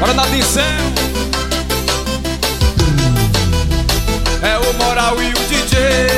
Bora na atenção. É o Moral e o DJ.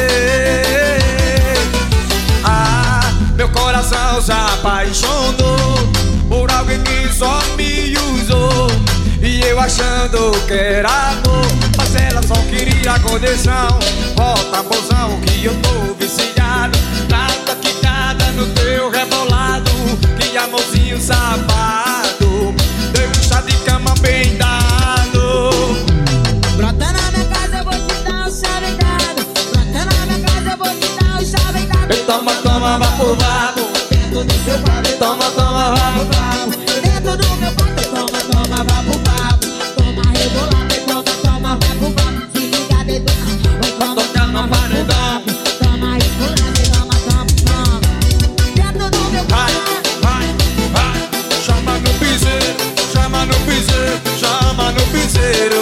Ah, meu coração se apaixonou por alguém que só me usou, e eu achando que era amor, mas ela só queria condição. Volta, mozão, que eu tô viciado, nada quicada no teu rebolado. Que amorzinho safado, deu um chá de cama bem dado. Brota na minha casa, eu vou te dar um chá bem dado. Brota na minha casa, eu vou te dar um chá bem dado. Toma, toma, vá pro vapo. Dentro do seu quarto, Toma, toma, vá pro vapo. dentro do meu quarto, toma, toma, vá pro vapo. Toma rebolado, toma, toma, vá pro vapo. Se liga dentro, vai Tocar no paredão. toma rebolado, toma, toma, toma. Dentro do meu Vai, quarto. vai, vai. Chama no piseiro, chama no piseiro, chama no piseiro.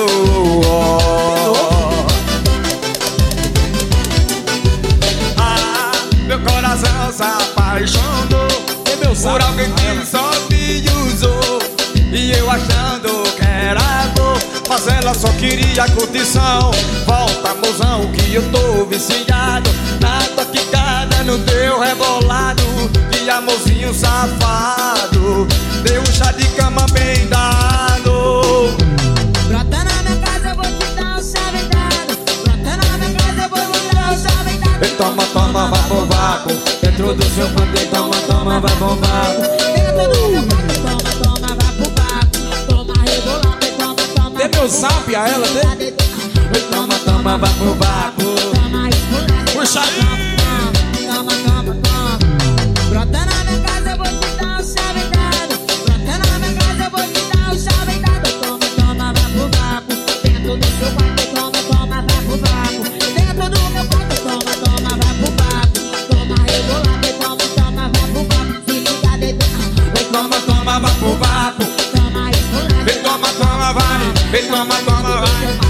Ah, meu coração se apaixonou por alguém que só me usou, e eu achando que era amor, mas ela só queria curtição. Volta, mozão, que eu tô viciado, nada quicada no teu rebolado. Que amorzinho safado, deu um chá de cama bem dado. Brota na minha casa, eu vou te dar um chá bem dado. Brota na minha casa, eu vou te dar um chá bem dado. Toma, toma, vá pro vapo. Dentro do seu panteio, toma, toma, vai pro vapo. Dentro do meu quarto, toma, toma, vá pro vapo. Toma rebolado, toma, toma. Dê meu zap a ela, dê. Toma, toma, vá pro vapo. Toma rebolado. Puxa aí. Toma, toma, toma. Brota na minha casa, eu vou te dar um chá bem dado. Brota na minha casa, eu vou te dar um chá bem dado. Toma, toma, vá pro vapo. Dentro do seu quarto, toma, toma, vá pro vapo. Dentro do meu quarto, toma, toma, vá pro vapo. Toma rebolado, toma, toma, vá pro vapo. Se liga dentro, Toma, toma, vá pro vapo. toma rebolado. Toma, toma, vai. Toma, toma, vai.